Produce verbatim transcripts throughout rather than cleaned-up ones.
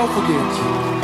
o foguete.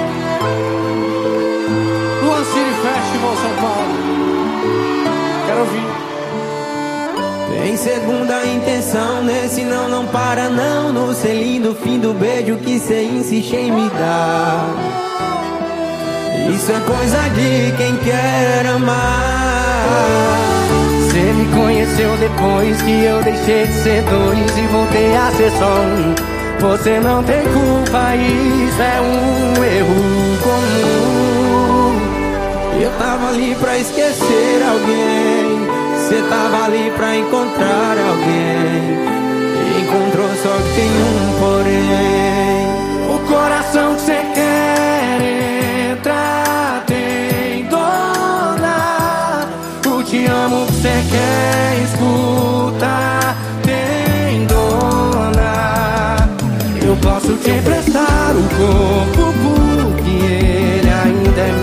Luan City Festival, São Paulo. Quero ouvir. Tem segunda intenção, nesse não, não para não. No selinho do fim do beijo que cê insiste em me dar. Isso é coisa de quem quer amar. Cê me conheceu depois que eu deixei de ser dois e voltei a ser só um. Você não tem culpa, isso é um erro comum. Eu tava ali pra esquecer alguém, cê tava ali pra encontrar alguém. Encontrou, só que tem um porém. O coração que cê quer entrar tem dona. O te amo que cê quer escutar tem dona. Eu posso te emprestar o corpo porque ele ainda é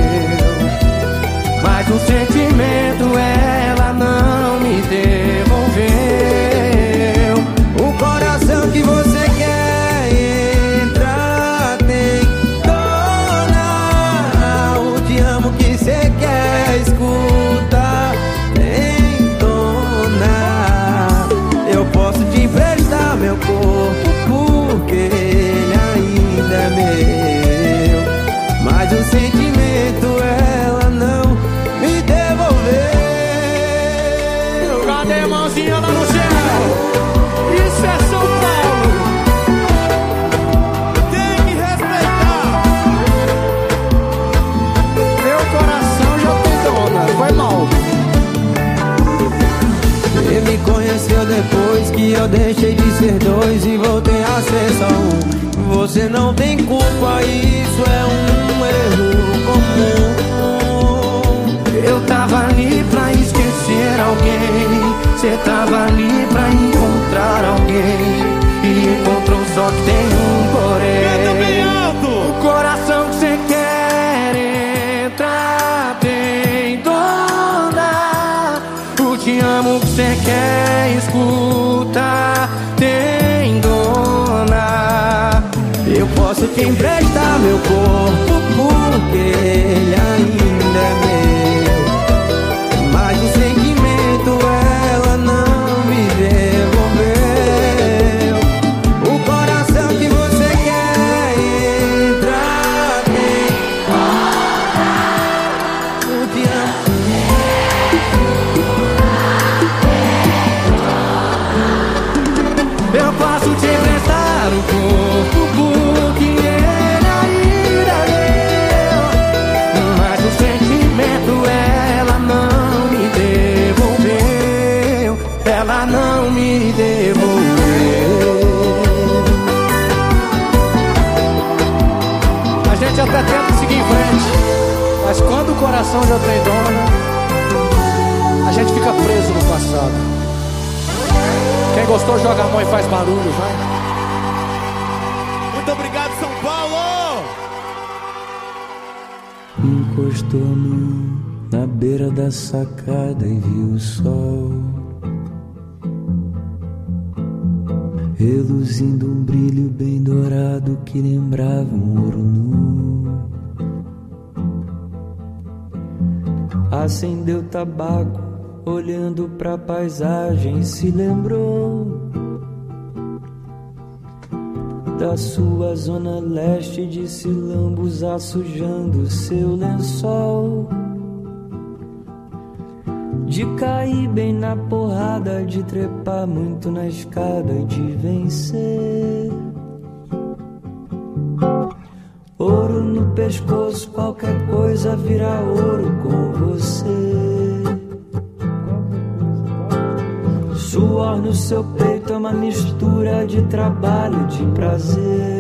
meu, mas o sentimento ela não me devolveu. O coração que você quer entrar tem dona. O te amo que você quer escutar tem dona. Eu posso te emprestar meu corpo porque ele ainda é meu, mas o sentimento ela não me devolveu. Cadê a mãozinha lá no céu? Isso é São Paulo. Tem que respeitar. Meu coração já tem dona. Foi mal. Você me conheceu depois que eu deixei de ser dois e voltei a ser só um. Você não tem culpa, isso é um erro comum. Eu tava ali pra esquecer alguém, cê tava ali pra encontrar alguém. E encontrou, só que tem um porém. O coração que cê quer entrar tem dona. O te amo que cê quer escutar tem dona. Eu posso te emprestar meu corpo porque ele ainda é meu, mas o sentimento ela não me devolveu. O coração que você quer entrar tem dona. Eu te amo. Eu posso te emprestar o corpo porque ele ainda é meu, mas o sentimento ela não me devolveu. Ela não me devolveu. A gente até tenta seguir em frente, mas quando o coração já tem dona, a gente fica preso no passado. Quem gostou joga a mão e faz barulho, vai. Muito obrigado, São Paulo! Encostou a mão na beira da sacada e viu o sol reluzindo um brilho bem dourado que lembrava um ouro nu. Acendeu tabaco, olhando pra paisagem, se lembrou da sua zona leste, disse lambuzar sujando seu lençol, de cair bem na porrada, de trepar muito na escada, de vencer. Ouro no pescoço, qualquer coisa vira ouro com você. Suor no seu peito é uma mistura de trabalho, de prazer.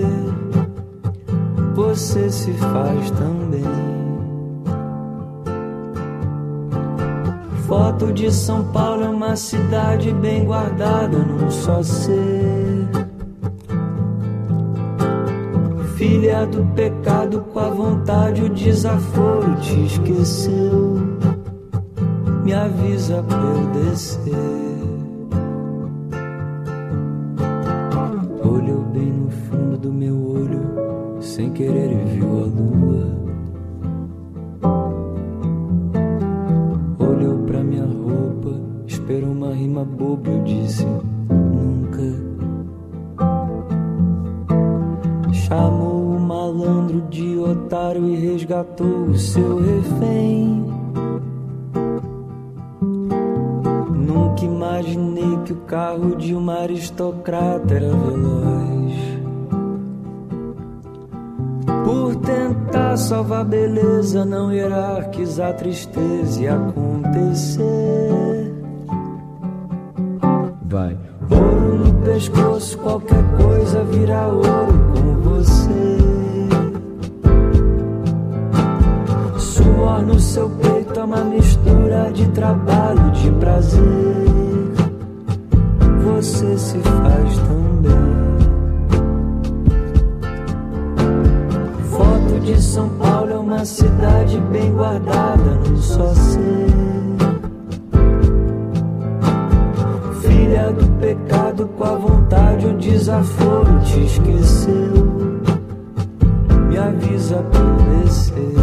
Você se faz também. Foto de São Paulo é uma cidade bem guardada num só ser. Filha do pecado, com a vontade o desaforo te esqueceu. Me avisa pra eu descer. Olhou bem no fundo do meu olho, sem querer e viu a lua. Olhou pra minha roupa, esperou uma rima boba, eu disse nunca. Chamou o malandro de otário e resgatou o seu refém. Nunca imaginei que o carro de uma aristocrata era veloz. Por tentar salvar a beleza, não hierarquizar a tristeza e acontecer. Vai. Ouro no pescoço, qualquer coisa vira ouro com você. Suor no seu peito é uma mistura de trabalho, de prazer. Você se faz tão bem. Foto de São Paulo é uma cidade bem guardada num só ser. Filha do pecado, com a vontade o desaforo te esqueceu. Me avisa pra descer.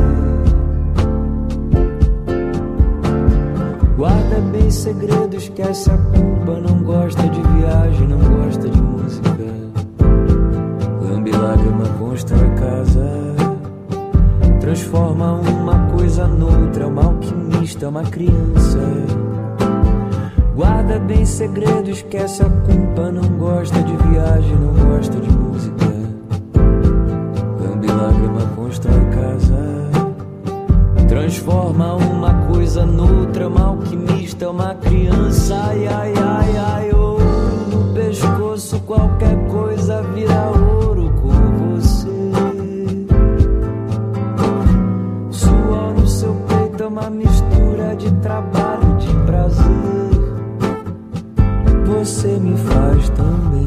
Guarda bem segredo, esquece a culpa. Não gosta de viagem, não gosta de música. Lambe lágrima, constrói casa. Transforma uma coisa noutra. É uma alquimista, uma criança. Guarda bem segredo, esquece a culpa. Não gosta de viagem, não gosta de música. Lambe lágrima, constrói casa. Transforma uma coisa noutra. Uma alquimista, uma criança. Ai, ai, ai, ai, ouro no pescoço. Qualquer coisa vira ouro com você. Suor no seu peito é uma mistura de trabalho, de prazer. Você me faz tão bem.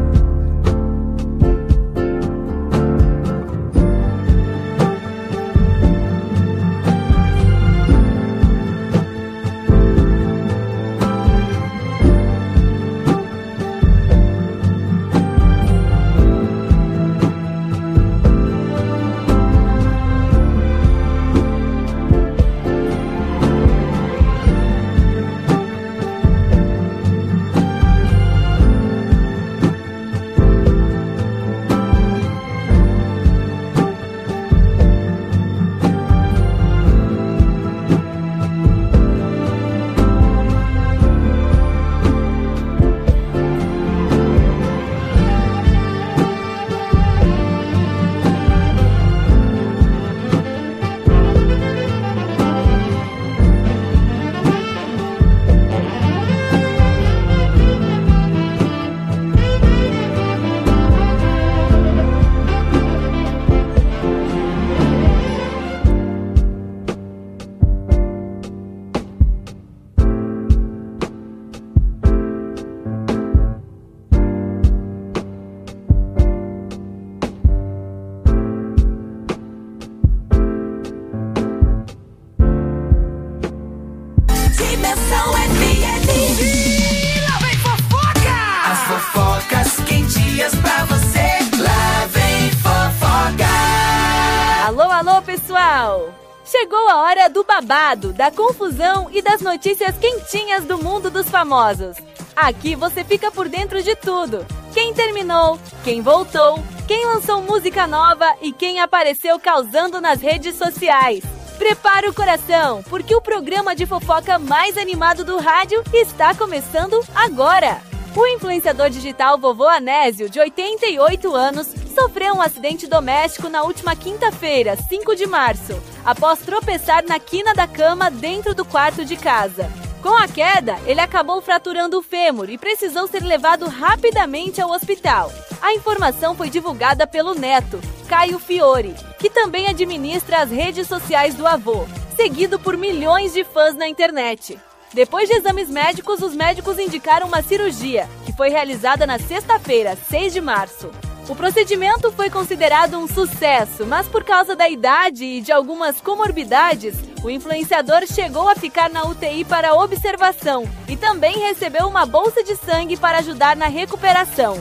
Chegou a hora do babado, da confusão e das notícias quentinhas do mundo dos famosos. Aqui você fica por dentro de tudo. Quem terminou, quem voltou, quem lançou música nova e quem apareceu causando nas redes sociais. Prepara o coração, porque o programa de fofoca mais animado do rádio está começando agora. O influenciador digital Vovô Anésio, de oitenta e oito anos, sofreu um acidente doméstico na última quinta-feira, cinco de março, após tropeçar na quina da cama dentro do quarto de casa. Com a queda, ele acabou fraturando o fêmur e precisou ser levado rapidamente ao hospital. A informação foi divulgada pelo neto, Caio Fiore, que também administra as redes sociais do avô, seguido por milhões de fãs na internet. Depois de exames médicos, os médicos indicaram uma cirurgia, que foi realizada na sexta-feira, seis de março. O procedimento foi considerado um sucesso, mas por causa da idade e de algumas comorbidades, o influenciador chegou a ficar na U T I para observação e também recebeu uma bolsa de sangue para ajudar na recuperação.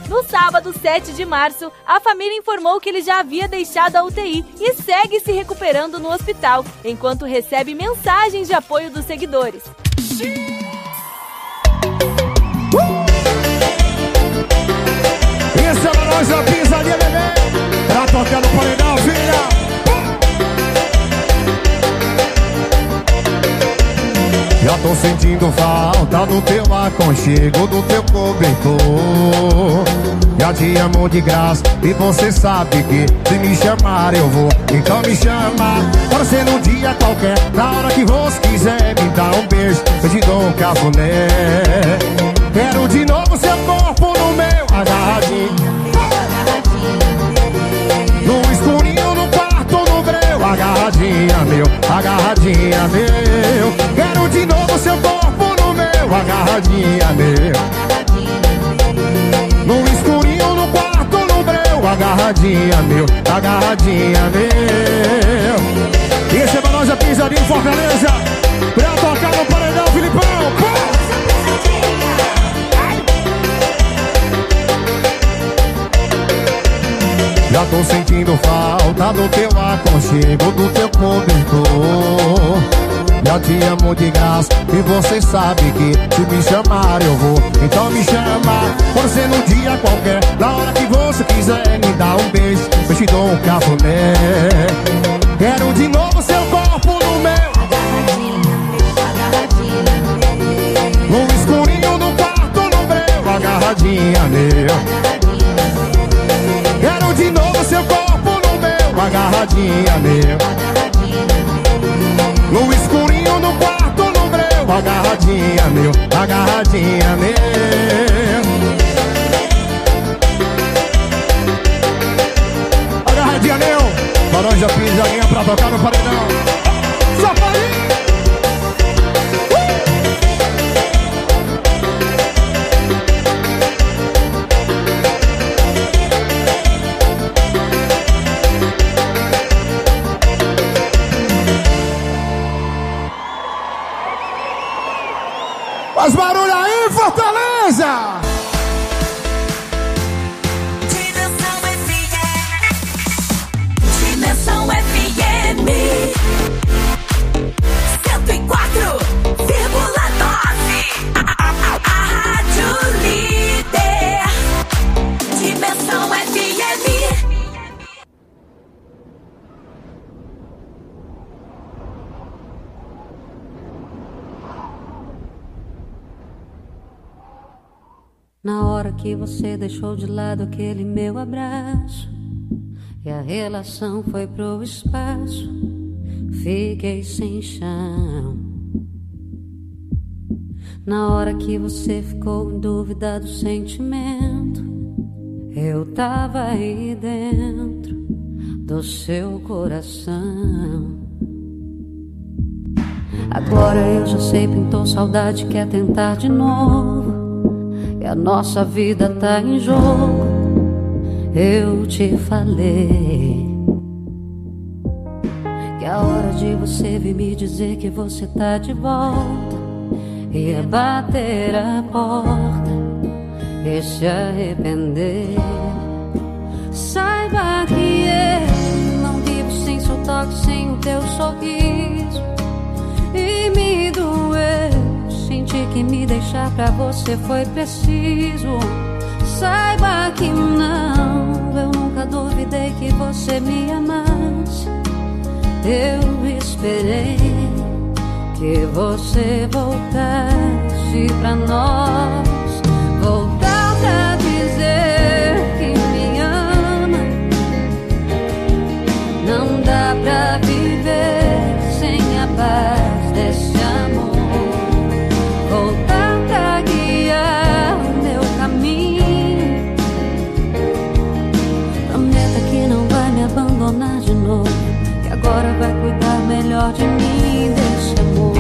No sábado, sete de março, a família informou que ele já havia deixado a U T I e segue se recuperando no hospital, enquanto recebe mensagens de apoio dos seguidores. Isso é nós, a pisadinha, bebê. Pra tocar no paredão, filha. Já tô sentindo falta do teu aconchego, do teu cobertor. Já te amo de graça e você sabe que se me chamar eu vou. Então me chama, pode ser num dia qualquer, na hora que você quiser me dar um beijo, eu te dou um cafuné. Quero de novo seu corpo no meu agarradinho, no escurinho, no quarto, no breu. Agarradinha meu, agarradinha meu. Quero de novo seu corpo no meu, agarradinha meu. No escurinho, no quarto, no breu. Agarradinha meu, agarradinha meu. Esse é pra nós, a pisadinha em Fortaleza. Pra tocar no paredão, Filipão. Pô! Já tô sentindo falta do teu aconchego, do teu cobertor. Já te amo de graça e você sabe que se me chamar eu vou. Então me chama, pode ser num dia qualquer, na hora que você quiser me dar um beijo, eu te dou um cafuné. Quero de novo seu corpo no meu, no escurinho, no quarto, no breu. Agarradinha meu. Quero de novo seu corpo no meu, agarradinha meu. No escurinho, no quarto, no breu. Agarradinha meu, agarradinha meu. Agarradinha meu. Barões da pisadinha pra tocar no paredão. Só farinha. Faz barulho aí, Fortaleza! Dimensão F M. Dimensão F M. cento e quatro vírgula nove. A, a, a Rádio Líder. Dimensão F M. Na hora que você deixou de lado aquele meu abraço e a relação foi pro espaço, fiquei sem chão. Na hora que você ficou em dúvida do sentimento, eu tava aí dentro do seu coração. Agora eu já sei, pintou saudade, quer tentar de novo. E a nossa vida tá em jogo. Eu te falei que a hora de você vir me dizer que você tá de volta ia bater a porta e se arrepender. Saiba que eu não vivo sem seu toque, sem o teu sorriso. E me doeu sentir que me deixar pra você foi preciso. Saiba que não, eu nunca duvidei que você me amasse. Eu esperei que você voltasse pra nós, voltar pra dizer que me ama. Não dá pra viver sem a paz desse amor. Voltar pra guiar o meu caminho. Prometa que não vai me abandonar de novo, que agora vai cuidar melhor de mim, desse amor.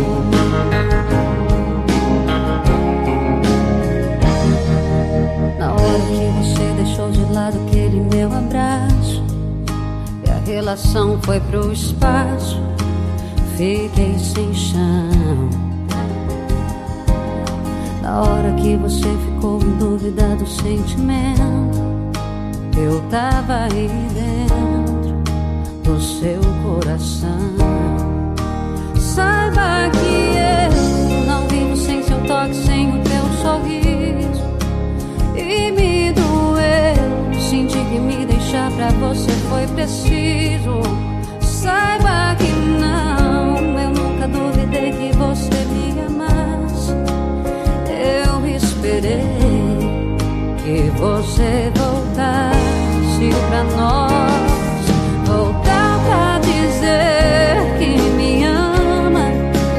Na hora que você deixou de lado aquele meu abraço e a relação foi pro espaço, fiquei sem chão. Na hora que você ficou em dúvida do sentimento, eu tava aí dentro do seu coração. Saiba que eu não vivo sem seu toque, sem o teu sorriso. E me doeu sentir que me deixar pra você foi preciso. Saiba que não, eu nunca duvidei que você me amasse. Eu esperei que você voltasse pra nós, voltar pra dizer que me ama.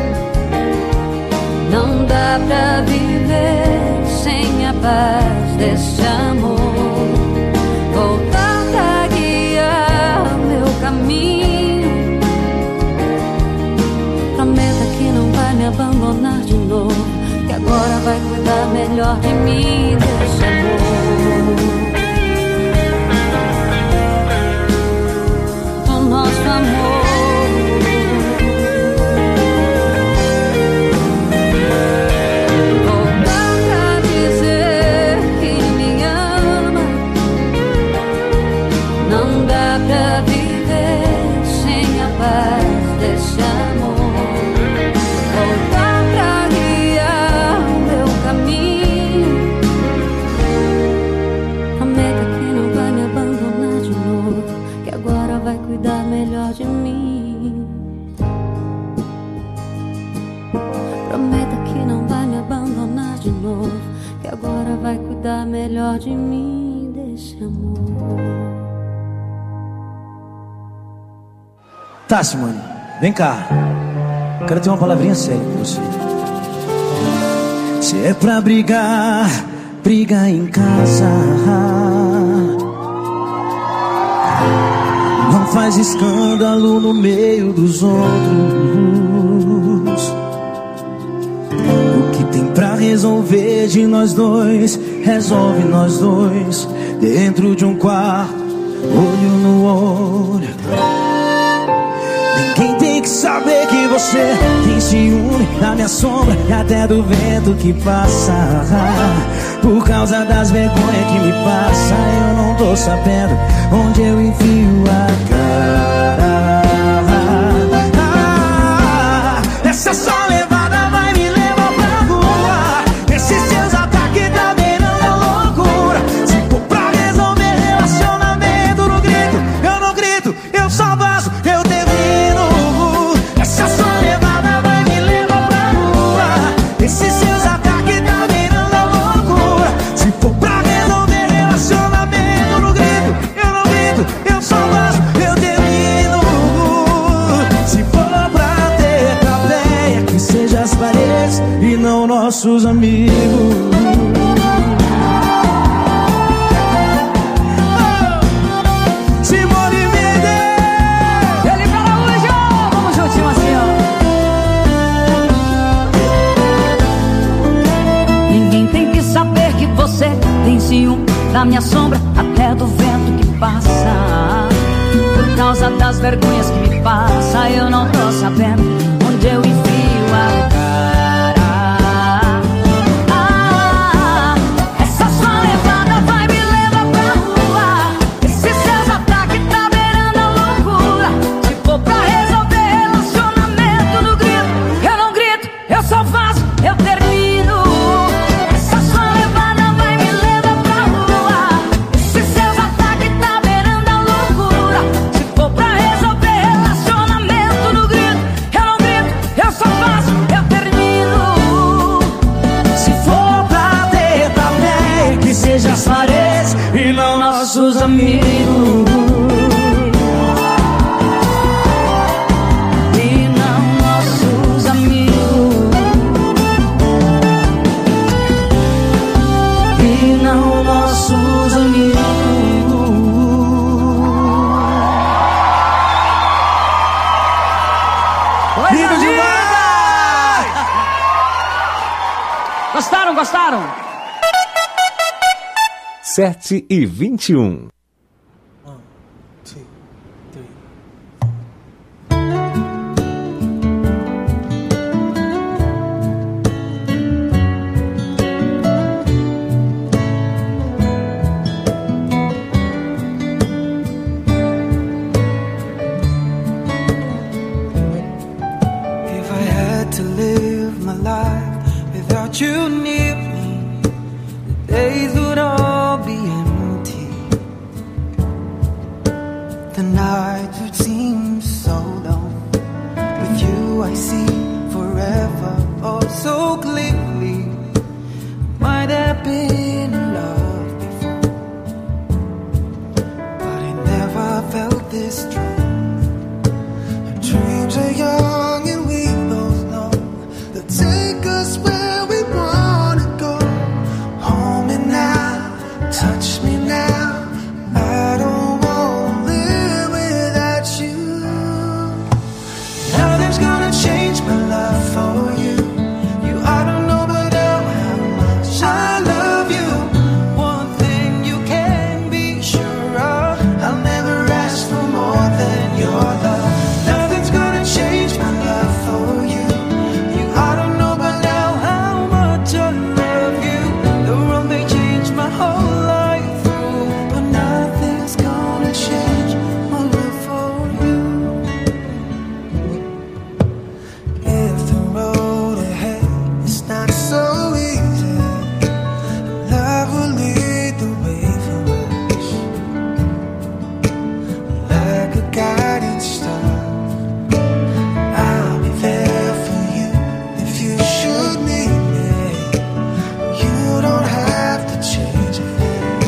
Não dá pra viver sem a paz desse amor. Voltar pra guiar meu caminho. Prometa que não vai me abandonar de novo, que agora vai cuidar melhor de mim, desse amor. Do nosso amor. Voltar pra dizer que me ama. Não dá pra viver sem a paz desse amor. Voltar pra guiar o meu caminho. Prometa que não vai me abandonar de novo, que agora vai cuidar melhor de mim. Prometa que não vai me abandonar de novo, que agora vai cuidar melhor de mim, desse amor. Tá, Simone, vem cá. Quero ter uma palavrinha séria com você. Se é pra brigar, briga em casa. Não faz escândalo no meio dos outros. O que tem pra resolver de nós dois, resolve nós dois, dentro de um quarto, olho no olho. Ninguém tem que saber que você tem ciúme da minha sombra e até do vento que passa. Por causa das vergonhas que me passa, eu não tô sabendo onde eu enfio a cara. Ah, essa só levada vai me levar pra rua. Esses seus ataques tá beirando a loucura. Se for pra resolver relacionamento no grito, eu não grito, eu só vazo, eu termino. Essa só levada vai me levar pra rua. Esses seus ataques tá beirando a loucura. Se for pra resolver relacionamento no grito, eu não grito, eu só vazo, eu termino. Se for pra ter plateia, que seja as paredes e não nossos amigos. Simone Mendes, Ele pra Araújo, vamos juntinho assim, ó. Ninguém tem que saber que você tem ciúme da minha sombra, até do vento que passa. Por causa das vergonhas que me passa, eu não tô sabendo onde eu enfio a cara. Ah, essa sua levada vai me levar pra rua. Esses seus ataques tá beirando a loucura. Se for pra resolver relacionamento no grito, eu não grito, eu só faço, eu termino. Essa sua levada vai me levar pra rua. Esses seus ataques tá beirando a loucura. Se for pra resolver relacionamento no grito, eu não grito, eu só faço, eu termino. se for pra ter plateia, que seja as paredes e não nossos amigos. E não nossos amigos. E não nossos amigos. Coisa Lindo linda! demais! Gostaram, gostaram? sete e vinte e um. near me, the days would all be empty. The nights would seem so long. With you I see forever, oh so clearly. Might have been in love before, but I never felt this true. Our dreams are young and we both know they'll take us where we wanna go. Hold me now, touch me now. I don't wanna live without you. Nothing's gonna change my love for you. You ought to know by now how much I love you. One thing you can be sure of, I'll never ask for more than your love. Nothing's gonna change my love for you. You ought to know by now how much I love you. The world may change my whole life through, but nothing's gonna change my love for you. If the road ahead is not so easy, love will lead the way for us, like a guiding star. I'll be there for you if you should need me. You don't have to change a thing.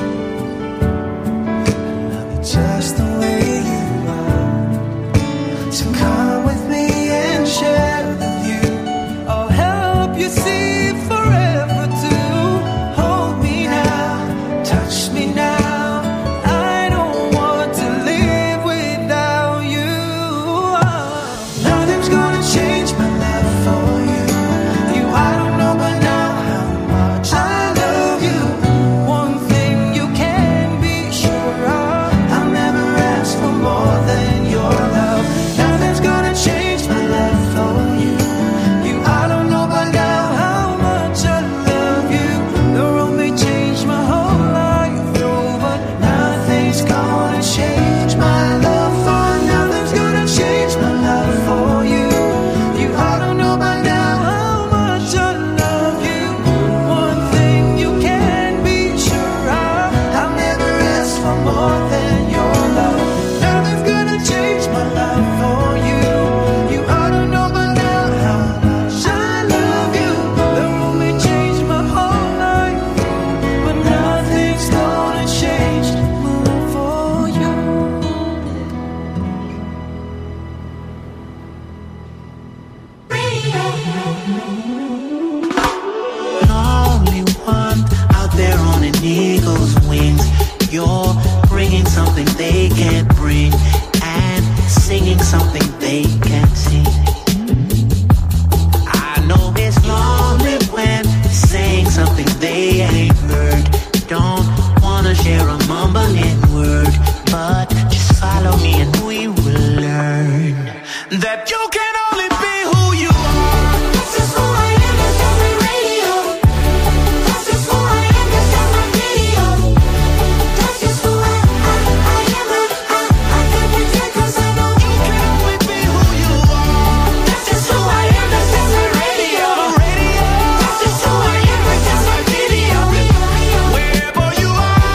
I'll be just the way you are. So come with me and share the view. I'll help you see forever too. Hold me now, touch me now. I don't want to live without you. Nothing's gonna change my love for you. You I don't know by now how much I love you. One thing you can be sure of, I'll never ask for more than your love. Nothing's gonna change my love for you. You I don't know by now how much I love you. The road may change my whole life through, but nothing's gonna change my love for. Nothing's gonna change my love for you. You I don't know by now how much I love you. One thing you can be sure of, I'll never ask for more than your love. Nothing's gonna change my love for you. You I don't know by now how much I love you. The road may change my whole life through, but nothing's gonna change my love for you. Lonely one out there on an eagle's wings. You're bringing something they can't bring and singing something they can't sing. I know it's lonely when saying something they ain't heard. Don't wanna share a mumbling word, but just follow me and we will learn that you can only be who you are. This is who I am, it's on the radio. This is who I am, it's on my video. This is who I, I, I am, I, I, I can pretend 'cause I know you can only be who you are. This is who I am, it's on the radio. This is who I am, it's on my video. Wherever you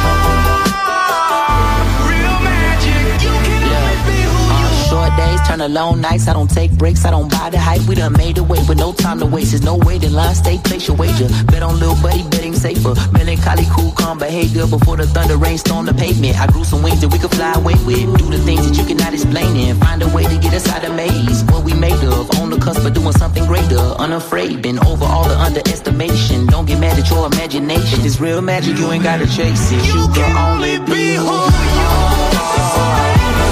are, real magic, you can only be who you are. Short days turn to long nights. I don't take breaks. I don't buy the hype. We done made a way with no time to waste. There's no waiting line. Stay, place your wager. Bet on little buddy, betting safer. Melancholy, cool, calm behavior. Before the thunder rain storm the pavement, I grew some wings that we could fly away with. Do the things that you cannot explain and find a way to get us out of maze. What we made of, on the cusp of doing something greater. Unafraid, been over all the underestimation. Don't get mad at your imagination. If it's real magic, you ain't gotta chase it. You, can only be who you are.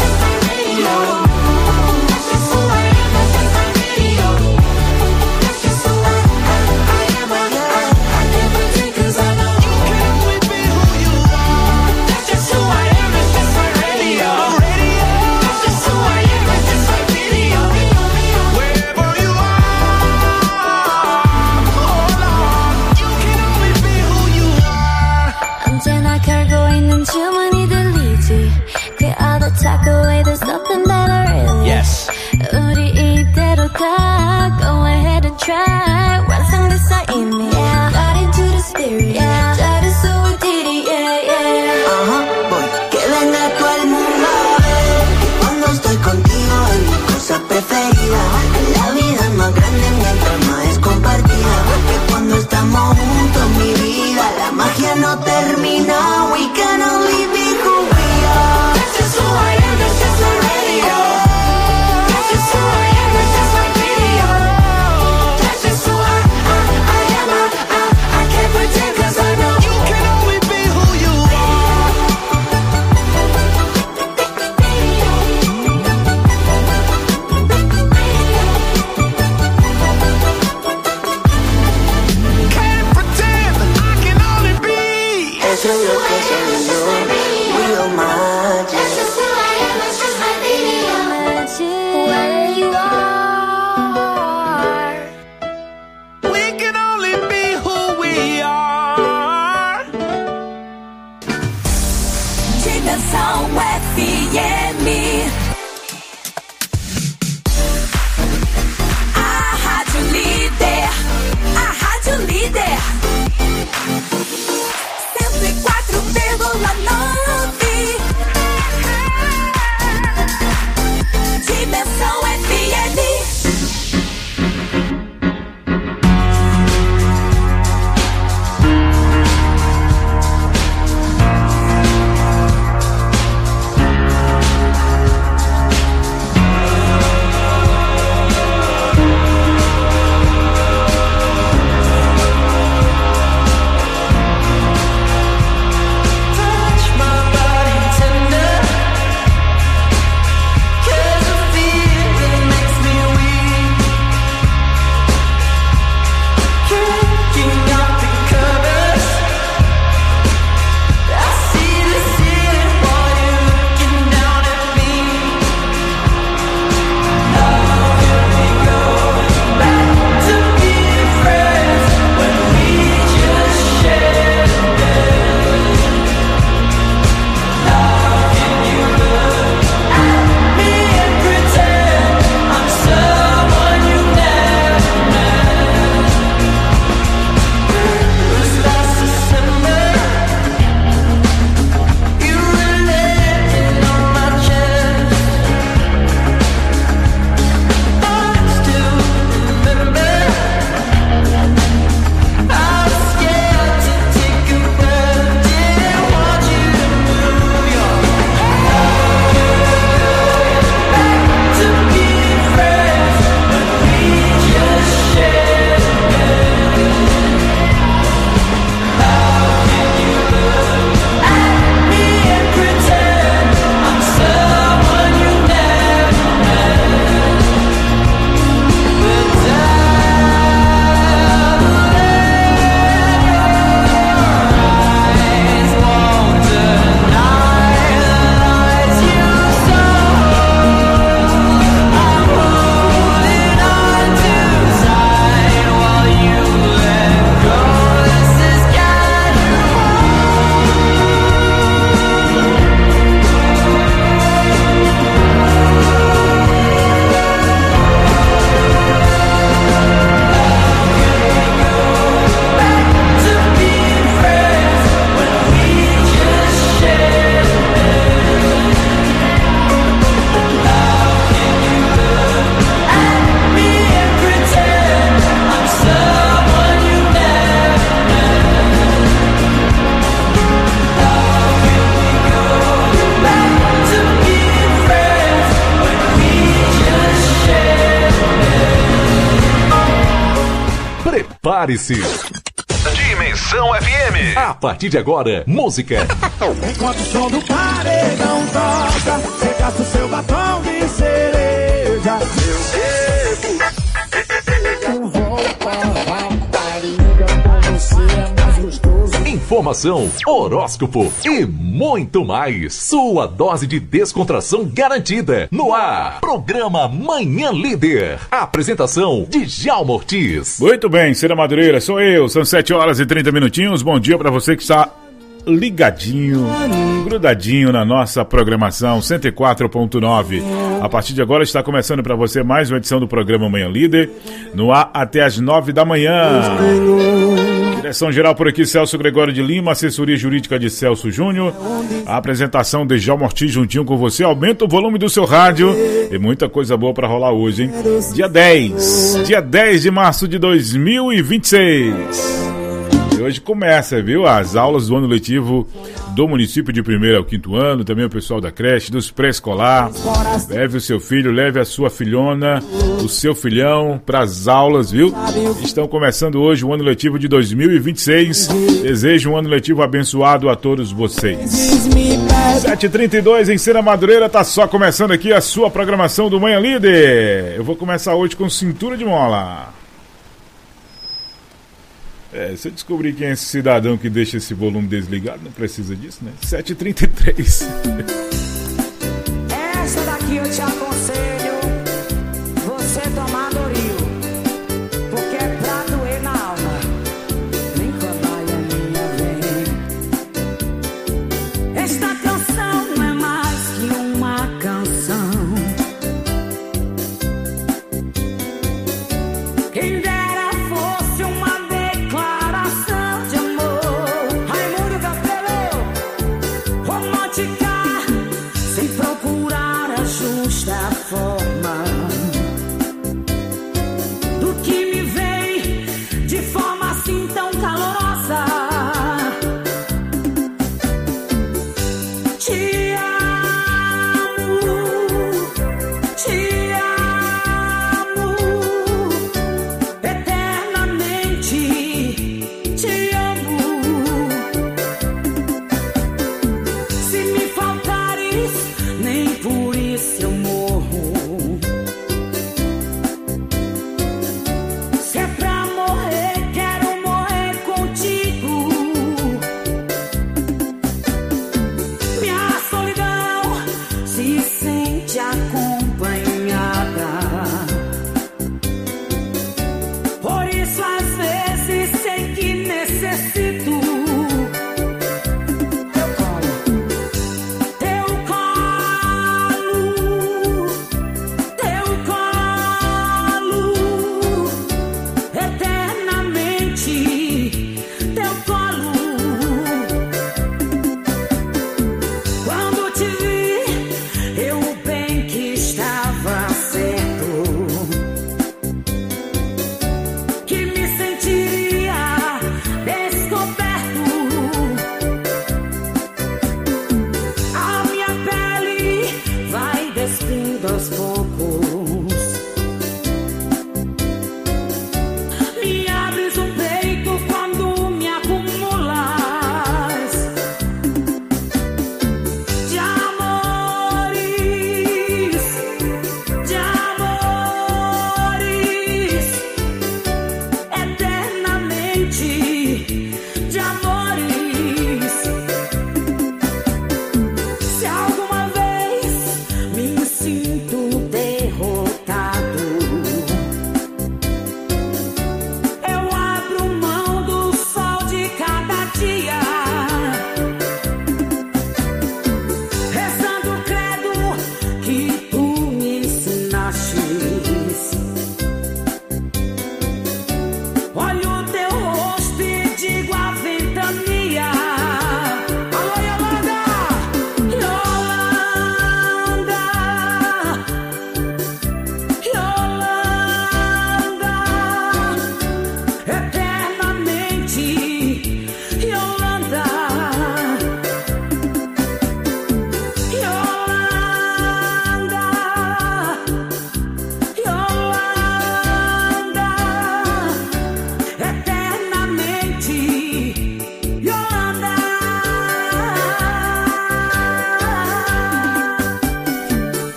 언제나 결고 있는 주문이 들리지. 그 other talk away, there's nothing better really. Yes. 우리 이대로 가, go ahead and try. 완성됐어 이미. Yeah. Prepare-se. Dimensão F M. A partir de agora, música. Enquanto o som do paredão toca, você gasta o seu batom de cereja. Eu bebo. Eu vou para rapariga, pra você é mais gostoso. Informação, horóscopo e muito mais. Sua dose de descontração garantida. No ar, programa Manhã Líder. Apresentação de Djalma Ortiz. Muito bem, Cira Madureira, sou eu. São sete horas e trinta minutinhos. Bom dia pra você que está ligadinho, grudadinho na nossa programação cento e quatro ponto nove. A partir de agora está começando para você mais uma edição do programa Manhã Líder, no ar até as nove da manhã. Direção geral por aqui, Celso Gregório de Lima, assessoria jurídica de Celso Júnior. A apresentação de Djalma Ortiz juntinho com você. Aumenta o volume do seu rádio e muita coisa boa para rolar hoje, hein? Dia dez, dia dez de março de dois mil e vinte e seis. E hoje começa, viu, as aulas do ano letivo do município de primeiro ao quinto ano, também o pessoal da creche, dos pré-escolar. Leve o seu filho, leve a sua filhona, o seu filhão para as aulas, viu? Estão começando hoje o ano letivo de dois mil e vinte e seis. Desejo um ano letivo abençoado a todos vocês. sete e trinta e dois em Cera Madureira, tá só começando aqui a sua programação do Manhã Líder. Eu vou começar hoje com Cintura de Mola. É, se eu descobrir quem é esse cidadão que deixa esse volume desligado, não precisa disso, né? sete e trinta e três. Essa daqui eu te aconselho você tomar Doril, porque é pra doer na alma. Vem cobaia minha, vem. Esta canção não é mais que uma canção. Quem dera fosse uma declaração de amor. Raimundo Castelo, romântica, sem procurar a justa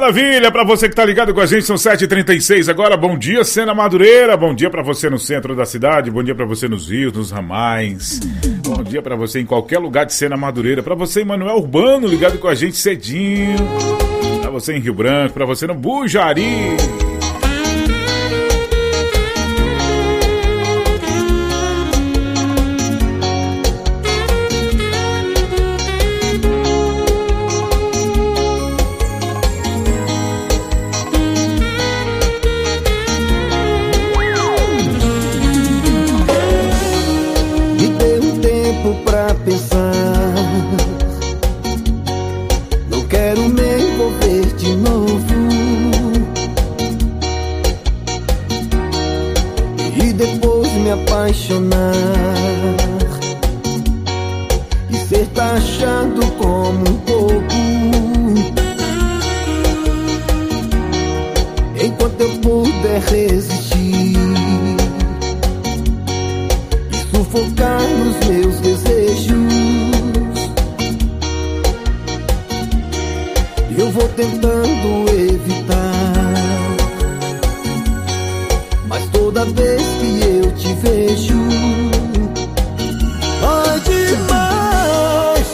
maravilha, pra você que tá ligado com a gente, são sete e trinta e seis agora. Bom dia, Sena Madureira. Bom dia pra você no centro da cidade. Bom dia pra você nos rios, nos ramais. Bom dia pra você em qualquer lugar de Sena Madureira. Pra você em Manuel Urbano, ligado com a gente cedinho. Pra você em Rio Branco, pra você no Bujari. Apaixonar e ser taxado como um bobo, enquanto eu puder resistir e sufocar os meus desejos, eu vou tentando evitar, mas toda vez que eu te vejo, dói demais.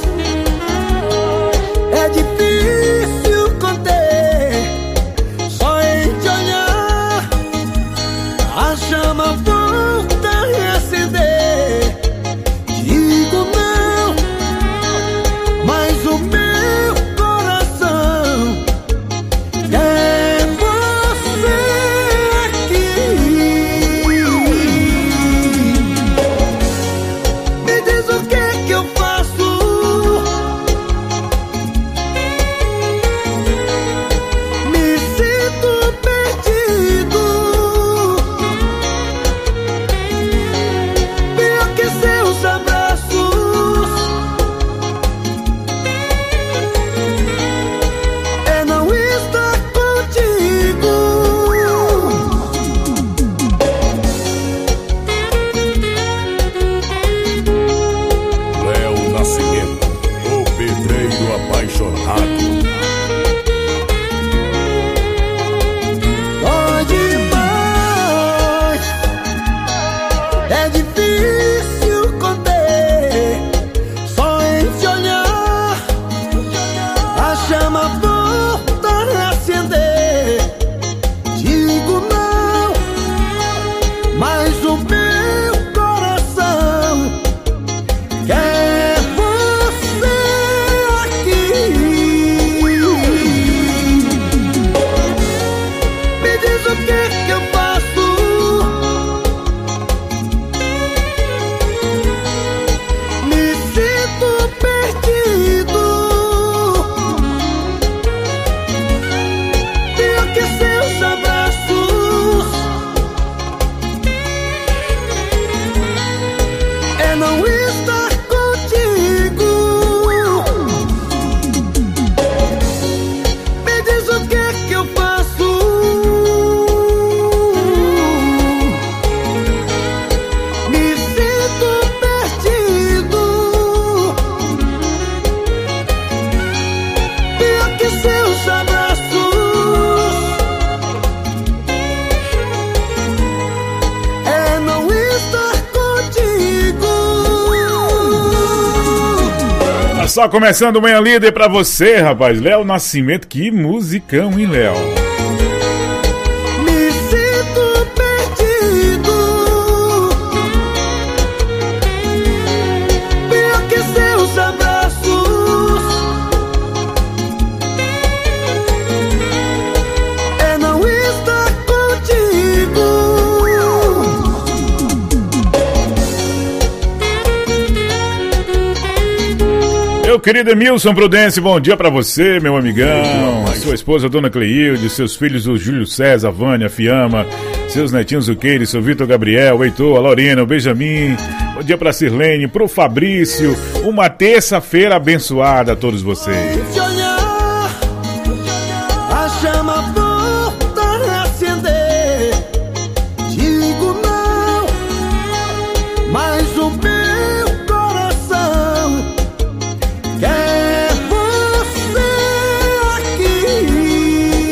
É difícil conter, só em te olhar a chama volta a reacender. Digo não, mas o meu coração quer você aqui. Me diz o que que eu faço. Me sinto perdido. Pior que seus abraços é não estar contigo. Léo Nascimento, o pedreiro apaixonado. Dói demais, é difícil conter, só em te olhar a chama volta a acender. Digo não, mas o meu coração quer você aqui. Me diz o que que eu faço. Me sinto perdido. Pior que seus abraços é não estar contigo. Me diz o que que eu faço. Me sinto perdido. Pior que seus abraços é não estar contigo. Tá só começando o Manhã Líder pra você, rapaz. Léo Nascimento, que musicão, hein, Léo? Me sinto perdido. Pior que seus abraços é não estar contigo. Meu querido Emilson Prudêncio, bom dia pra você, meu amigão. Sua esposa, Dona Cleilde, seus filhos, o Júlio César, Vânia, Fiamma, seus netinhos, o Keire, seu Vitor Gabriel, o Heitor, a Lorena, o Benjamin. Bom dia pra Sirlene, pro Fabrício. Uma terça-feira abençoada a todos vocês. Te olhar, a chama volta a acender. Digo não, mas o meu coração quer você aqui.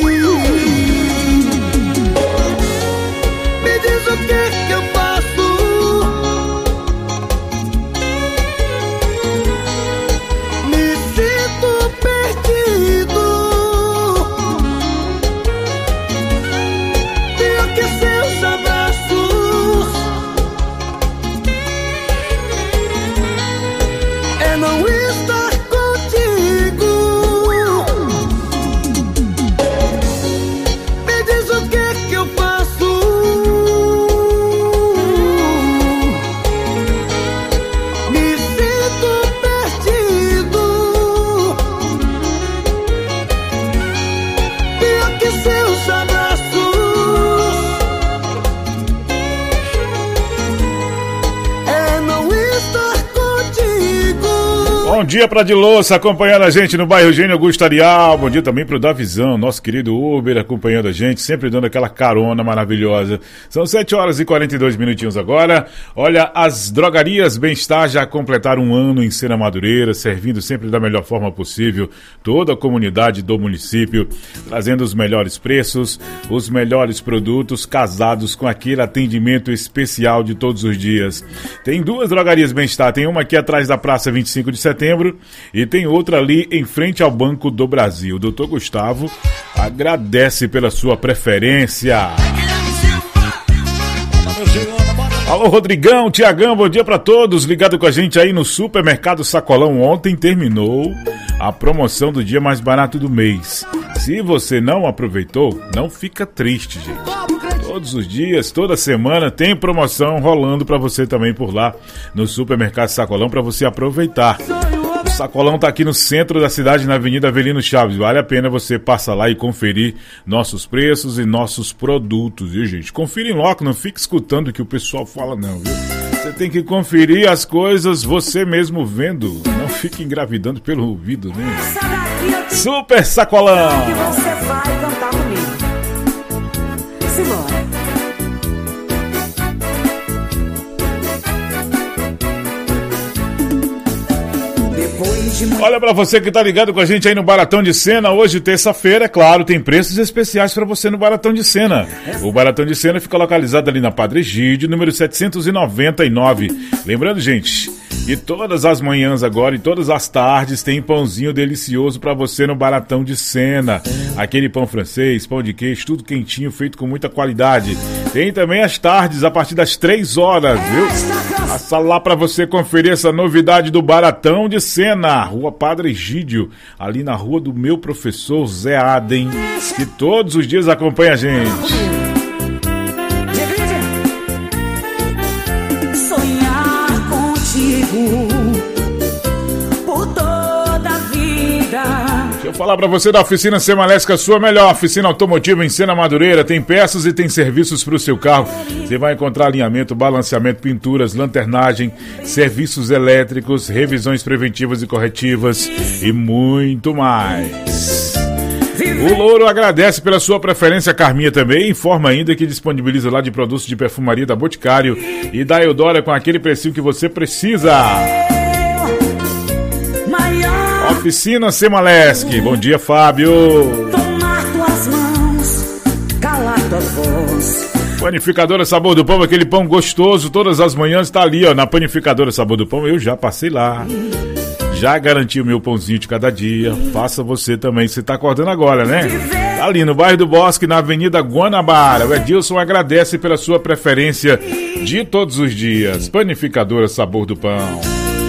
Bom dia pra de Louça, acompanhando a gente no bairro Gênio Augusto Arial. Bom dia também pro Davizão, nosso querido Uber, acompanhando a gente, sempre dando aquela carona maravilhosa. São sete horas e quarenta e dois minutinhos agora. Olha, as drogarias Bem-Estar já completaram um ano em Sena Madureira, servindo sempre da melhor forma possível toda a comunidade do município, trazendo os melhores preços, os melhores produtos, casados com aquele atendimento especial de todos os dias. Tem duas drogarias Bem-Estar, tem uma aqui atrás da Praça vinte e cinco de setembro e tem outra ali em frente ao Banco do Brasil. O doutor Gustavo agradece pela sua preferência. Alô, Rodrigão, Tiagão, bom dia pra todos, ligado com a gente aí no Supermercado Sacolão. Ontem terminou a promoção do dia mais barato do mês. Se você não aproveitou, não fica triste, gente. Todos os dias, toda semana tem promoção rolando pra você também por lá no Supermercado Sacolão, pra você aproveitar. O Sacolão tá aqui no centro da cidade, na Avenida Avelino Chaves. Vale a pena você passar lá e conferir nossos preços e nossos produtos, viu, gente? Confira em loco, não fique escutando o que o pessoal fala não, viu? Você tem que conferir as coisas você mesmo vendo. Não fique engravidando pelo ouvido, né? Super Sacolão! Você vai cantar comigo. Simbora. Olha, pra você que tá ligado com a gente aí no Baratão de Sena, hoje, terça-feira, é claro, tem preços especiais pra você no Baratão de Sena. O Baratão de Sena fica localizado ali na Padre Egídio, número setecentos e noventa e nove. Lembrando, gente, que todas as manhãs agora e todas as tardes tem pãozinho delicioso pra você no Baratão de Sena. Aquele pão francês, pão de queijo, tudo quentinho, feito com muita qualidade. Tem também as tardes, a partir das três horas, viu? Passa lá pra você conferir essa novidade do Baratão de Sena, Rua Padre Egídio, ali na rua do meu professor Zé Aden, que todos os dias acompanha a gente. Sonhar contigo por toda a vida. Deixa eu falar pra você da oficina Semalesc, a sua melhor oficina automotiva em Sena Madureira. Tem peças e tem serviços pro seu carro. Você vai encontrar alinhamento, balanceamento, pinturas, lanternagem, serviços elétricos, revisões preventivas e corretivas e muito mais. O Louro agradece pela sua preferência, Carminha também informa ainda que disponibiliza lá de produtos de perfumaria da Boticário e da Eudora com aquele precinho que você precisa. Oficina Semalesc. Bom dia, Fábio. Tomar tuas mãos, calar tua voz. Panificadora Sabor do Pão, aquele pão gostoso, todas as manhãs tá ali, ó, na Panificadora Sabor do Pão. Eu já passei lá, já garanti o meu pãozinho de cada dia. Faça você também, você tá acordando agora, né? Tá ali no bairro do Bosque, na Avenida Guanabara. O Edilson agradece pela sua preferência de todos os dias. Panificadora Sabor do Pão.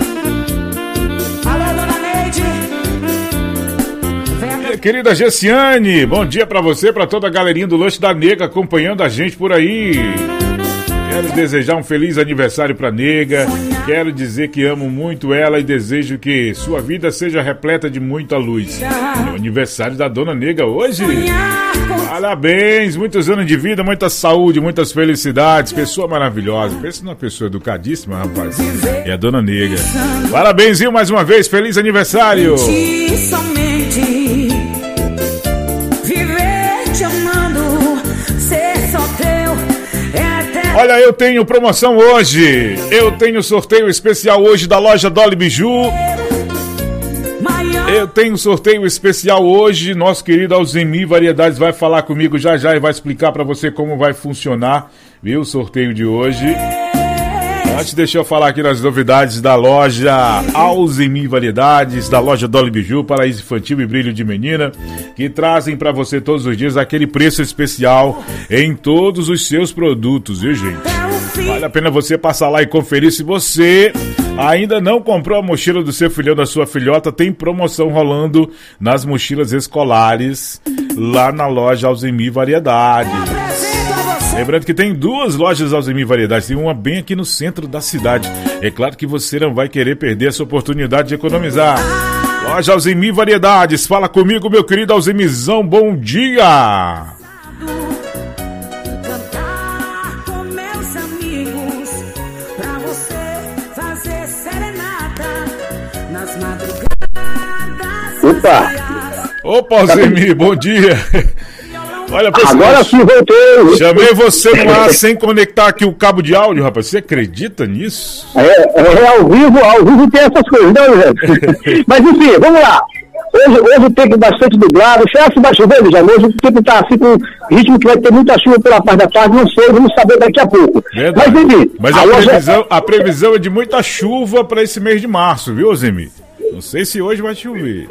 Querida Gessiane, bom dia pra você, pra toda a galerinha do Lanche da Nega acompanhando a gente por aí. Quero desejar um feliz aniversário pra Nega. Quero dizer que amo muito ela e desejo que sua vida seja repleta de muita luz. É o aniversário da Dona Nega hoje. Parabéns, muitos anos de vida, muita saúde, muitas felicidades. Pessoa maravilhosa. Pensa numa pessoa educadíssima, rapaz. É a Dona Nega. Parabéns, viu, mais uma vez. Feliz aniversário. Olha, eu tenho promoção hoje. Eu tenho sorteio especial hoje da loja Dolly Biju. Eu tenho sorteio especial hoje. Nosso querido Alzemir Variedades vai falar comigo já já e vai explicar pra você como vai funcionar, viu, o sorteio de hoje. Antes, deixa eu falar aqui das novidades da loja Alzemir Variedades, da loja Dolly Biju, Paraíso Infantil e Brilho de Menina, que trazem pra você todos os dias aquele preço especial em todos os seus produtos, viu, gente? Vale a pena você passar lá e conferir. Se você ainda não comprou a mochila do seu filhão, da sua filhota, tem promoção rolando nas mochilas escolares lá na loja Alzemir Variedades. Lembrando que tem duas lojas Alzemir Variedades, tem uma bem aqui no centro da cidade. É claro que você não vai querer perder essa oportunidade de economizar. Loja Alzemir Variedades, fala comigo, meu querido Alzemirzão, bom dia! Cantar com meus amigos, pra você fazer serenata nas madrugadas. Opa! Opa, Alzemir, bom dia. Olha, pessoal, agora sim voltei. Chamei você no ar sem conectar aqui o cabo de áudio, rapaz. Você acredita nisso? É, é ao vivo, ao vivo tem essas coisas, não, gente? Mas enfim, vamos lá. Hoje, hoje o tempo é bastante nublado. Será que vai chover, já? Hoje o tempo está assim com ritmo que vai ter muita chuva pela parte da tarde, não sei, vamos saber daqui a pouco. Verdade. Mas enfim. Mas a, a, loja... previsão, a previsão é de muita chuva para esse mês de março, viu, Alzemir? Não sei se hoje vai chover.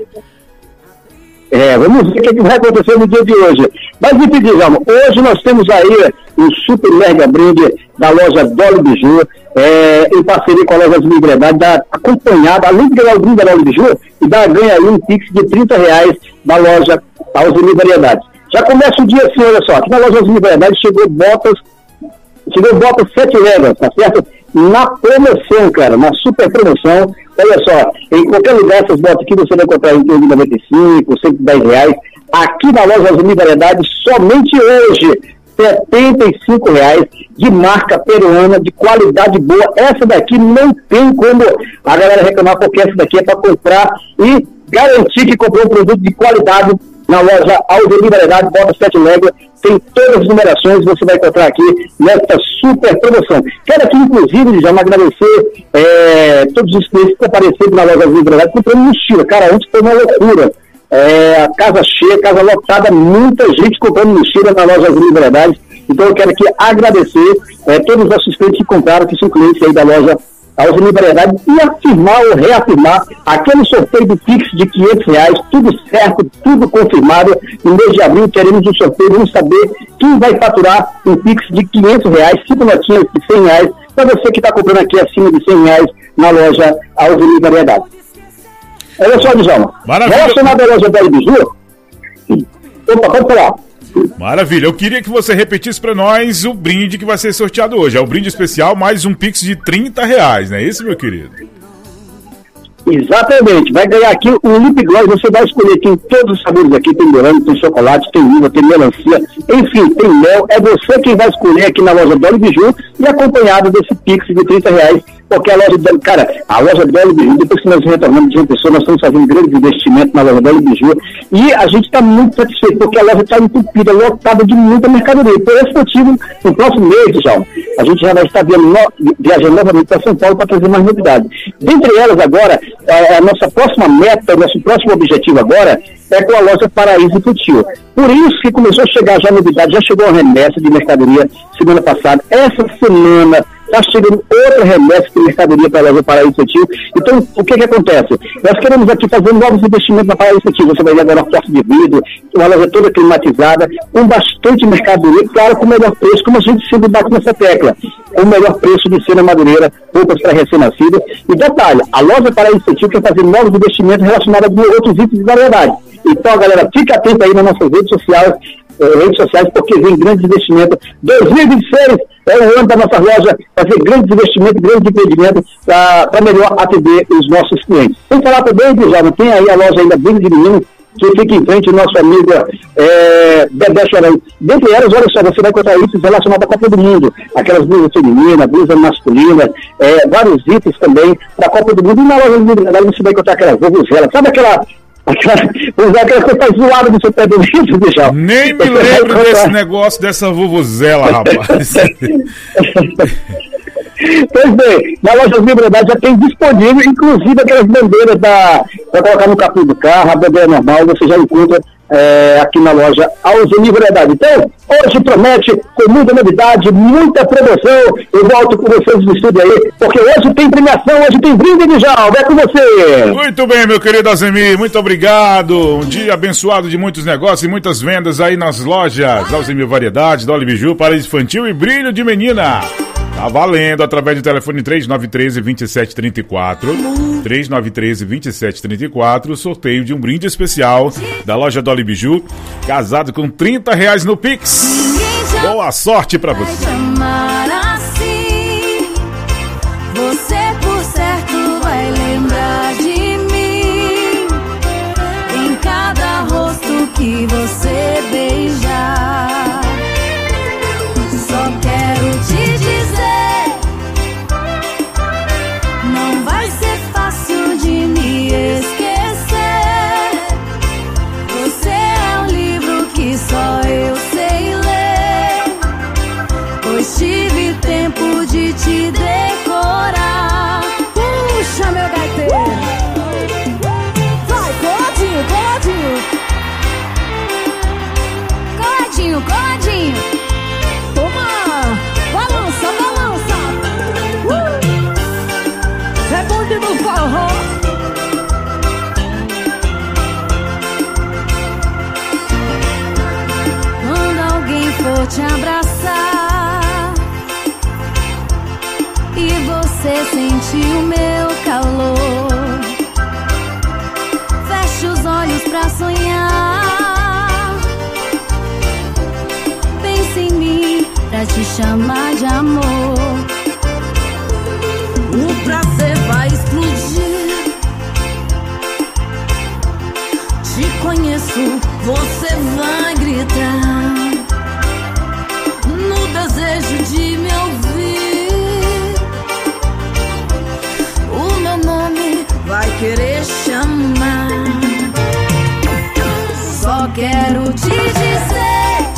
É, vamos ver o que, que vai acontecer no dia de hoje. Mas enfim, Djalma, hoje nós temos aí um super mega brinde da loja Dolly Biju, é, em parceria com a loja de Liberdade, da, acompanhada, além de ganhar o brinde da Dolly Biju, e dá, ganha aí um pix de trinta reais da loja Alzemir Variedades. Já começa o dia assim, olha só, aqui na loja Alzemir Variedades chegou botas, chegou botas sete léguas, tá certo? Na promoção, cara, na super promoção. Olha só, em qualquer lugar essas botas aqui você vai encontrar em torno de noventa e cinco, cento e dez reais. Aqui na loja Alzemir Variedades, somente hoje, setenta e cinco reais, de marca peruana, de qualidade boa. Essa daqui não tem como a galera reclamar, porque essa daqui é para comprar e garantir que comprou um produto de qualidade na loja Alzemir Variedades, bota sete léguas, tem todas as numerações, você vai encontrar aqui nessa super promoção. Quero aqui, inclusive, já me agradecer é, todos os clientes que apareceram na loja Alzemir Variedades comprando mochila. Cara, ontem foi uma loucura. É, a casa cheia, casa lotada, muita gente comprando mochila na loja Alzemir Variedades. Então eu quero aqui agradecer é, todos os nossos clientes que compraram, que são clientes aí da loja Alzemir Variedades, e afirmar ou reafirmar aquele sorteio do Pix de quinhentos reais, tudo certo, tudo confirmado. No mês de abril teremos um sorteio, vamos saber quem vai faturar um Pix de quinhentos reais, cinco notinhas de cem reais, para você que está comprando aqui acima de cem reais na loja Alzemir Variedades. Olha só, Djalma, relacionado à loja Dolly Biju, opa, pode falar. Maravilha, eu queria que você repetisse para nós o brinde que vai ser sorteado hoje. É o brinde especial mais um Pix de trinta reais, não é isso, meu querido? Exatamente, vai ganhar aqui um lip gloss, você vai escolher, tem todos os sabores aqui, tem morango, tem chocolate, tem uva, tem melancia, enfim, tem mel, é você quem vai escolher aqui na loja Dolly Biju e acompanhado desse Pix de trinta reais, porque a loja Dolly, cara, a loja Dolly Biju, depois que nós retornamos de uma pessoa, nós estamos fazendo um grande investimento na loja Dolly Biju e a gente está muito satisfeito, porque a loja está entupida, lotada de muita mercadoria. Por esse motivo, no próximo mês, já, a gente já vai estar viajando novamente para São Paulo para trazer mais novidades. Dentre elas agora, a nossa próxima meta, nosso próximo objetivo agora é com a loja Paraíso Infantil. Por isso que começou a chegar já novidade, já chegou uma remessa de mercadoria semana passada. Essa semana está chegando outra remessa de mercadoria para a loja Paraíso Infantil. Então, o que que acontece? Nós queremos aqui fazer novos investimentos na Paraíso Infantil. Você vai ver agora a porta de vidro, uma loja toda climatizada, com bastante mercadoria, claro, com o melhor preço, como a gente sempre bate nessa tecla. Com o melhor preço de cena madureira, roupas para recém-nascidas. E detalhe, a loja Paraíso Infantil quer fazer novos investimentos relacionados a outros itens de variedade. Então, galera, fica atento aí nas nossas redes sociais, eh, redes sociais, porque vem grandes investimentos. dois mil e vinte e seis é o ano da nossa loja, fazer grandes investimentos, grandes empreendimentos para melhor atender os nossos clientes. Sem falar também, já não tem aí a loja ainda bem de menino, que fica em frente ao nosso amigo é, Bebé Chorão. Dentre elas, olha só, você vai encontrar itens relacionados à Copa do Mundo, aquelas blusas femininas, blusas masculinas, é, vários itens também da Copa do Mundo. E na loja de Liberdade você vai encontrar aquelas vovuzelas, sabe aquela... Aquela, aquela coisa tá zoada do seu pé do vidro, deixa. Nem me lembro desse negócio dessa vuvuzela, rapaz. Pois bem, na loja de Liberdade já tem disponível, inclusive aquelas bandeiras para colocar no capô do carro, a bandeira normal, você já encontra é, aqui na loja Alzemir Variedades. Então, hoje promete com muita novidade, muita promoção. Eu volto com vocês no estúdio aí, porque hoje tem premiação, hoje tem brinde de Jal. É com você. Muito bem, meu querido Alzemir, muito obrigado. Um dia abençoado de muitos negócios e muitas vendas aí nas lojas Alzemir Variedades, Dolly Biju, Paraíso Infantil e Brilho de Menina. Tá valendo através do telefone três nove um três, dois sete três quatro, três nove um três, dois sete três quatro, sorteio de um brinde especial da loja Dolly Biju, casado com trinta reais no Pix. Boa sorte pra você. Assim, você por certo vai lembrar de mim, em cada rosto que você beijar. Só quero te dizer, não vai ser fácil de me esquecer. te abraçar e você sentir o meu calor. Feche os olhos pra sonhar, pense em mim pra te chamar de amor. O prazer vai explodir. Te conheço, você vai gritar no desejo de me ouvir. O meu nome vai querer chamar. Só quero te dizer,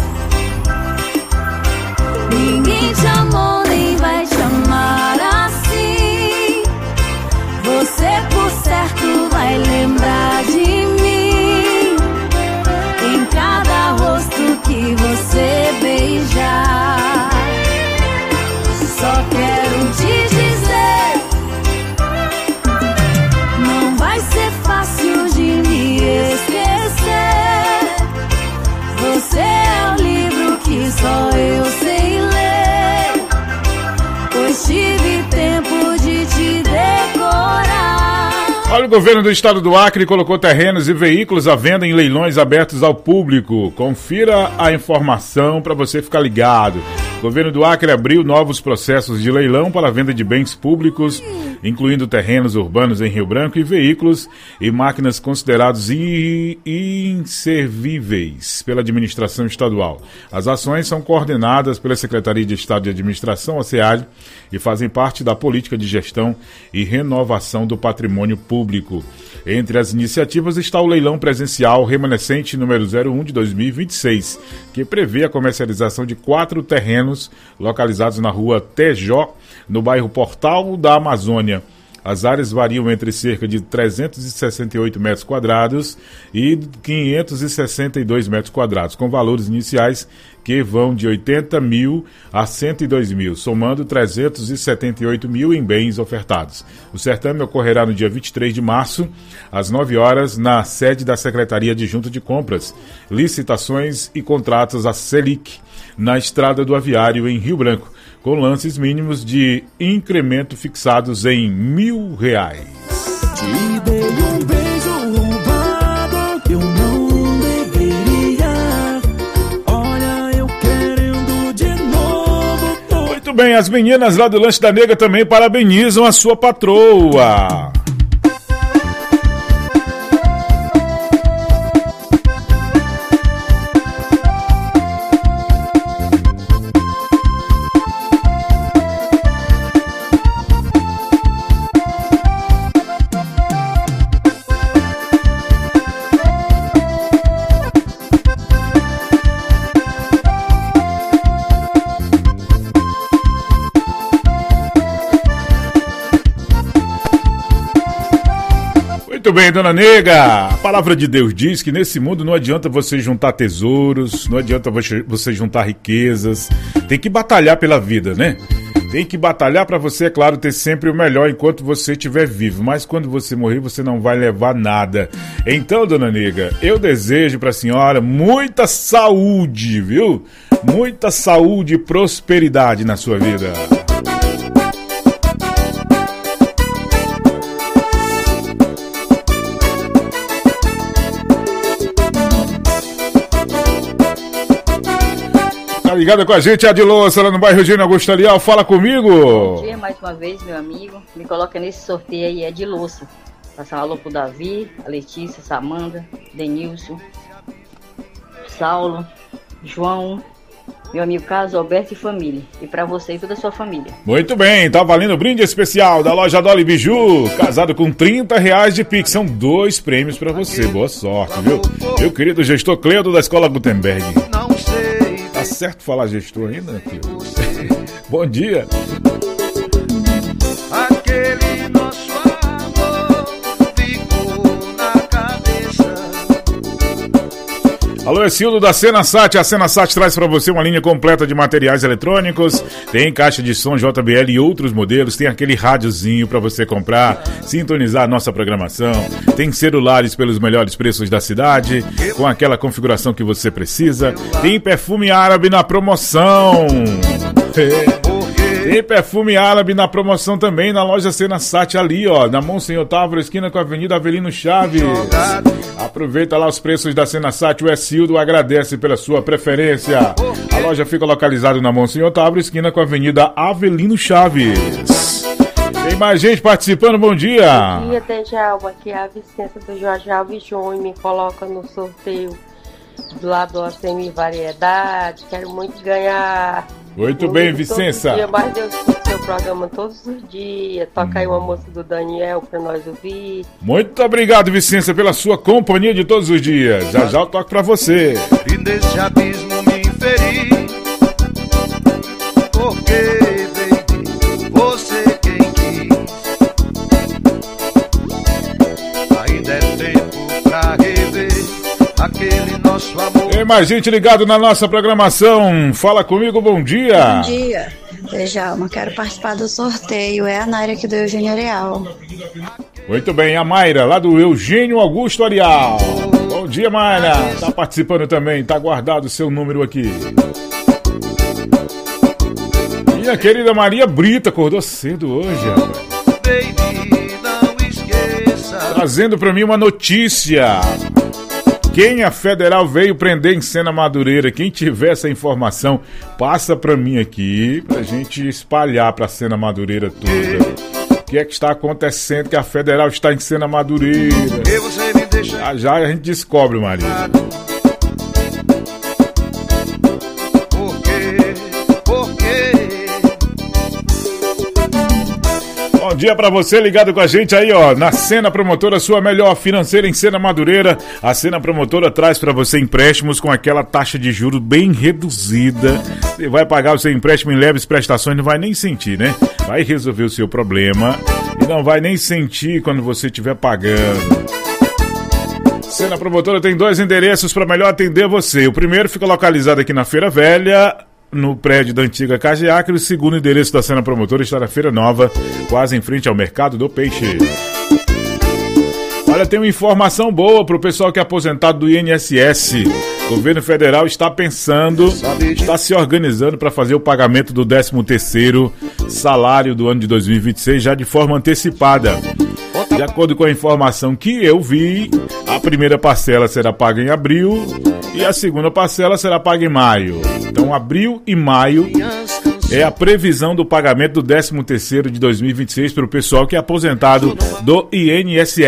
ninguém te amou nem vai te amar assim. Você por certo vai lembrar de mim em cada rosto que você beijar. Só quero te dizer, não vai ser fácil de me esquecer. Você é o livro que só eu sei ler, pois tive tempo de te decorar. Olha, o governo do estado do Acre colocou terrenos e veículos à venda em leilões abertos ao público. Confira a informação para você ficar ligado. O governo do Acre abriu novos processos de leilão para a venda de bens públicos, incluindo terrenos urbanos em Rio Branco e veículos e máquinas considerados inservíveis pela administração estadual. As ações são coordenadas pela Secretaria de Estado de Administração, a SEAD, e fazem parte da política de gestão e renovação do patrimônio público. Entre as iniciativas está o leilão presencial remanescente número zero um de dois mil e vinte e seis, que prevê a comercialização de quatro terrenos localizados na rua Tejó, no bairro Portal da Amazônia. As áreas variam entre cerca de trezentos e sessenta e oito metros quadrados e quinhentos e sessenta e dois metros quadrados, com valores iniciais que vão de oitenta mil a cento e dois mil, somando trezentos e setenta e oito mil em bens ofertados. O certame ocorrerá no dia vinte e três de março, às nove horas, na sede da Secretaria Adjunta de Compras, Licitações e Contratos, a Selic, na Estrada do Aviário, em Rio Branco, com lances mínimos de incremento fixados em mil reais. Te dei um beijo roubado, eu não deveria. Olha, eu querendo de novo. Tô... Muito bem, as meninas lá do Lanche da Nega também parabenizam a sua patroa. Muito bem, dona Nega, a palavra de Deus diz que nesse mundo não adianta você juntar tesouros, não adianta você juntar riquezas, tem que batalhar pela vida, né? Tem que batalhar para você, é claro, ter sempre o melhor enquanto você estiver vivo, mas quando você morrer você não vai levar nada. Então, dona Nega, eu desejo para a senhora muita saúde, viu? Muita saúde e prosperidade na sua vida. Tá ligada com a gente, a Adilossa, lá no bairro Eugênio Augusto Alial. Fala comigo. Bom dia mais uma vez, meu amigo. Me coloca nesse sorteio aí, é de louça. Passar um alô pro Davi, a Letícia, Samanda, Denilson, Saulo, João, meu amigo Carlos, Alberto e família. E pra você e toda a sua família. Muito bem, tá valendo o brinde especial da loja Dolly Biju. Casado com trinta reais de Pix. São dois prêmios pra você. Boa sorte, viu? Meu querido gestor Cleudo da Escola Gutenberg. Não sei. Tá certo falar gestor ainda, né, Cleudo? Bom dia. Aquele nosso amor ficou na cabeça. Alô, é Cildo da Senasat. A Senasat traz para você uma linha completa de materiais eletrônicos. Tem caixa de som J B L e outros modelos. Tem aquele rádiozinho para você comprar, sintonizar a nossa programação. Tem celulares pelos melhores preços da cidade, com aquela configuração que você precisa. Tem perfume árabe na promoção. Tem perfume árabe na promoção também na loja Senasat ali, ó, na Monsenhor Távora, esquina com a Avenida Avelino Chaves. Aproveita lá os preços da Senasat. O Escildo agradece pela sua preferência. A loja fica localizada na Monsenhor Távora, esquina com a Avenida Avelino Chaves. Tem mais gente participando, bom dia. Bom dia, Dejalma, aqui é a Vicência do Jorge Alves Júnior, me coloca no sorteio do lado do Semi Variedade, quero muito ganhar. Muito bem, Vicência. Dia, mas eu escuto seu programa todos os dias. Toca aí uma música do Daniel pra nós ouvir. Muito obrigado, Vicência, pela sua companhia de todos os dias. Já já eu toco pra você. E nesse abismo me inferi, porque, baby, você quem quis. Ainda é tempo pra rever aquele nosso amor. Tem mais gente ligado na nossa programação. Fala comigo, bom dia. Bom dia, Dejalma, quero participar do sorteio. É a Naira aqui do Eugênio Areal. Muito bem, a Mayra, lá do Eugênio Augusto Areal. Bom dia, Mayra. Tá participando também, tá guardado o seu número aqui. E a querida Maria Brita acordou cedo hoje, rapaz. Baby, não esqueça. Trazendo pra mim uma notícia. Quem a federal veio prender em Sena Madureira, quem tiver essa informação, passa pra mim aqui, pra gente espalhar pra Sena Madureira toda. O que é que está acontecendo que a federal está em Sena Madureira? Já já a gente descobre, Maria. Bom dia pra você ligado com a gente aí, ó, na Sena Promotora, sua melhor financeira em Sena Madureira. A Sena Promotora traz pra você empréstimos com aquela taxa de juros bem reduzida. Você vai pagar o seu empréstimo em leves prestações, não vai nem sentir, né? Vai resolver o seu problema e não vai nem sentir quando você estiver pagando. Sena Promotora tem dois endereços para melhor atender você. O primeiro fica localizado aqui na Feira Velha, no prédio da antiga Cageacre. O segundo endereço da Sena Promotora está na Feira Nova, quase em frente ao Mercado do Peixe. Olha, tem uma informação boa para o pessoal que é aposentado do I N S S. O governo federal está pensando, está se organizando para fazer o pagamento do décimo terceiro salário do ano de dois mil e vinte e seis já de forma antecipada. De acordo com a informação que eu vi, a primeira parcela será paga em abril e a segunda parcela será paga em maio. Então, abril e maio é a previsão do pagamento do décimo terceiro de dois mil e vinte e seis para o pessoal que é aposentado do I N S S.